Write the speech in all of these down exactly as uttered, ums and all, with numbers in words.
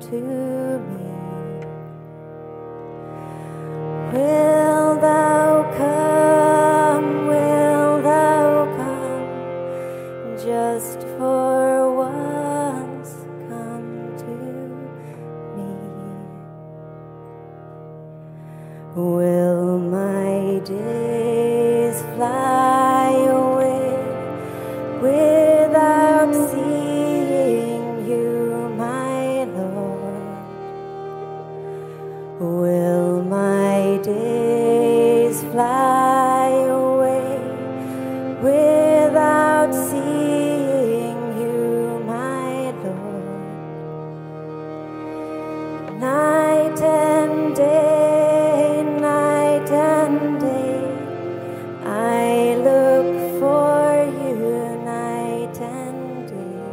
to me. Will thou come, will thou come, just for once come to me? Will my days fly away without seeing you, my Lord? Will my days fly away without seeing you, my Lord? Night and day, night and day, I look for you, night and day.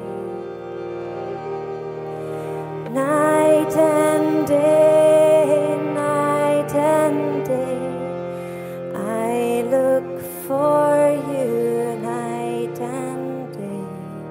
Night and day, night and day, I look for you, night and day.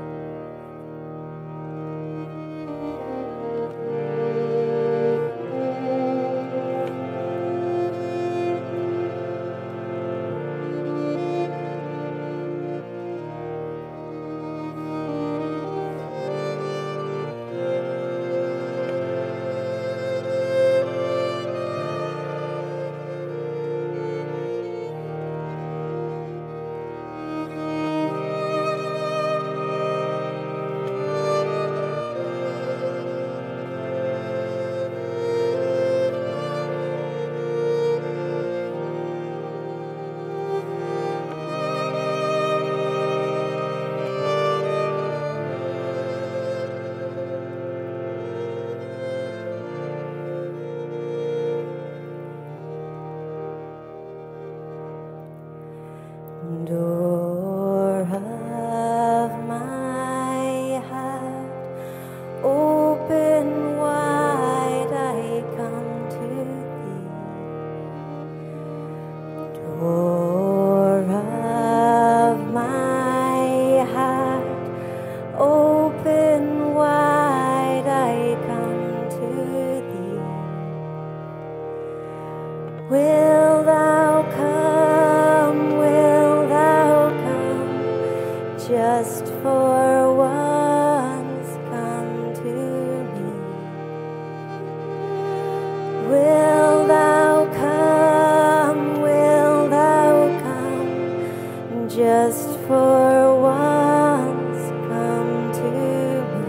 Door of my heart, open wide, I come to thee. Door of my heart, open wide, I come to thee. Will thou come, will thou come, just for once come to me? Will thou come, will thou come, just for once come to me?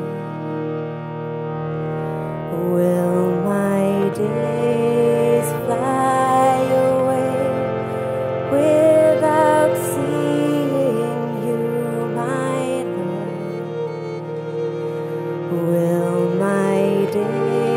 Will my days fly away without seeing you, my Lord? Will my days